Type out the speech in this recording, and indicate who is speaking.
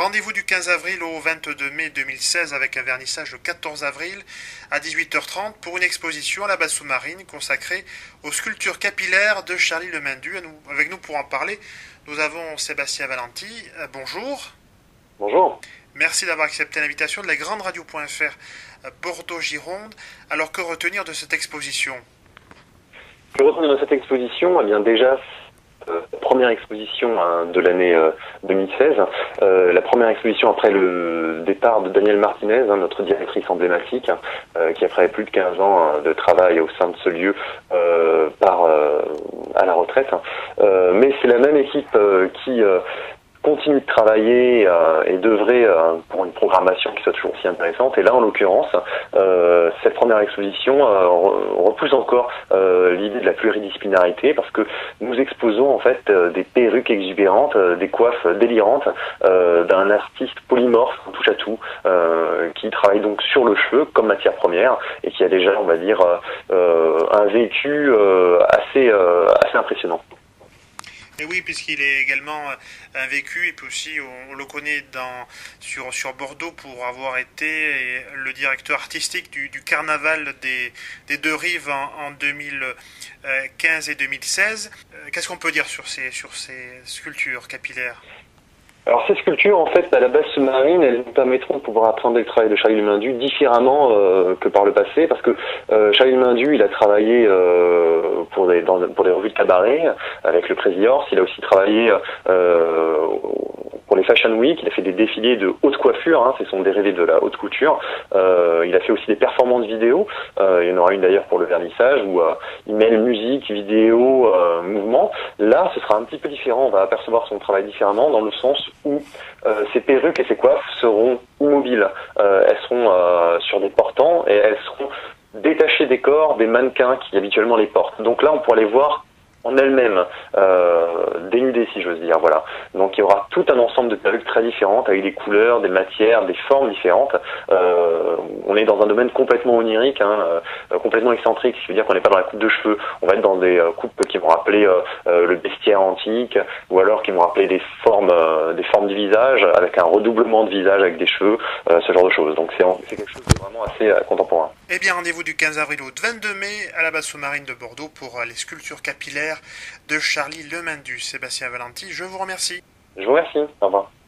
Speaker 1: Rendez-vous du 15 avril au 22 mai 2016 avec un vernissage le 14 avril à 18h30 pour une exposition à la base sous-marine consacrée aux sculptures capillaires de Charlie Lemindu. Avec nous pour en parler, nous avons Sébastien Valenti. Bonjour.
Speaker 2: Bonjour.
Speaker 1: Merci d'avoir accepté l'invitation de la Grande Radio.fr Bordeaux-Gironde. Alors que retenir de cette exposition?
Speaker 2: Que retenir de cette exposition? Eh bien déjà, première exposition de l'année 2016, la première exposition après le départ de Danielle Martinez, notre directrice emblématique, qui après plus de 15 ans de travail au sein de ce lieu part à la retraite. Mais c'est la même équipe qui continue de travailler et d'œuvrer pour une programmation qui soit toujours aussi intéressante. Et là, en l'occurrence, cette première exposition repousse encore l'idée de la pluridisciplinarité, parce que nous exposons en fait des perruques exubérantes, des coiffes délirantes d'un artiste polymorphe, touche à tout, qui travaille donc sur le cheveu comme matière première et qui a déjà, on va dire, un vécu assez impressionnant.
Speaker 1: Et oui, puisqu'il est également un vécu, et puis aussi on le connaît sur Bordeaux pour avoir été le directeur artistique du carnaval des Deux Rives en 2015 et 2016. Qu'est-ce qu'on peut dire sur ces sculptures capillaires?
Speaker 2: Alors ces sculptures, en fait, à la base sous-marine, elles nous permettront de pouvoir appréhender le travail de Charlie Lemindu différemment que par le passé, parce que Charlie Lemindu, il a travaillé pour des revues de cabaret avec le Crazy Horse. Il a aussi travaillé pour les Fashion Week. Il a fait des défilés de haute coiffure, c'est son dérivé de la haute couture. Il a fait aussi des performances vidéo. Il y en aura une d'ailleurs pour le vernissage où il mêle musique, vidéo, mouvement. Là, ce sera un petit peu différent. On va apercevoir son travail différemment dans le sens où ces perruques et ces coiffes seront immobiles. Elles seront sur des portants et elles seront détachées des corps des mannequins qui habituellement les portent. Donc là, on pourra les voir en elles-mêmes, dénudées si j'ose dire, voilà. Donc il y aura tout un ensemble de perruques très différentes, avec des couleurs, des matières, des formes différentes. On est dans un domaine complètement onirique, complètement excentrique, ce qui veut dire qu'on n'est pas dans la coupe de cheveux. On va être dans des coupes qui vont rappeler le bestiaire antique, ou alors qui vont rappeler des formes du visage, avec un redoublement de visage avec des cheveux, ce genre de choses. Donc c'est quelque chose de vraiment assez contemporain.
Speaker 1: Eh bien, rendez-vous du 15 avril au 22 mai à la base sous-marine de Bordeaux pour les sculptures capillaires de Charlie Lemindu. Sébastien Valenti, je vous remercie.
Speaker 2: Je vous remercie. Au revoir.